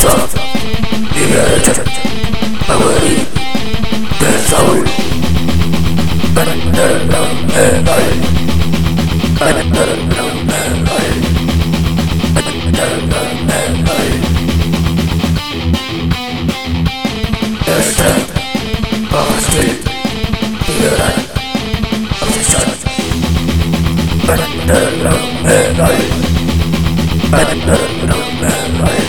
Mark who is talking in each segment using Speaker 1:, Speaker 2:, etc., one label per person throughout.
Speaker 1: Soft, liberated, powery, the soul, underground metal, underground metal, underground metal. The strength of the street, the right of the sun, underground metal, underground metal.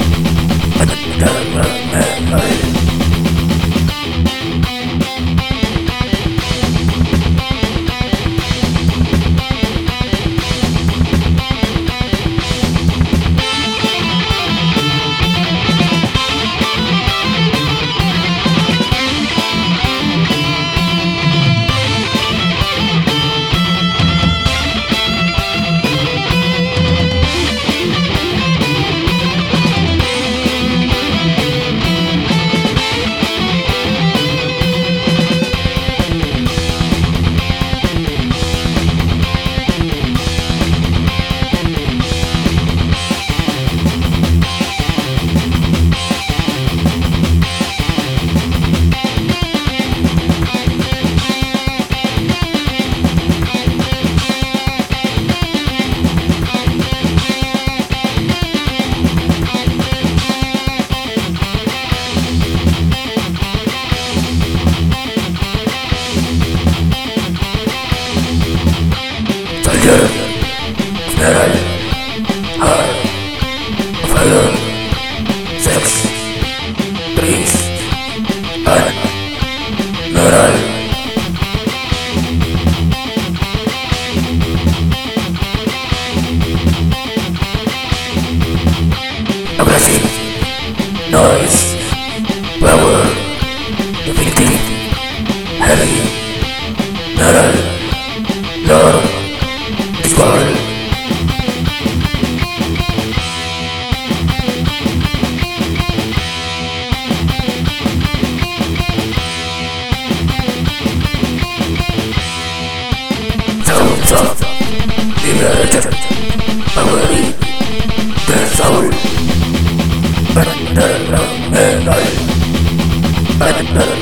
Speaker 1: Metal, hard, fire, sex, trees, and metal. Aggressive, noise, power, definitive, heavy, metal, lore, discord. Soft, liberated, powery, the soul, underground metal, underground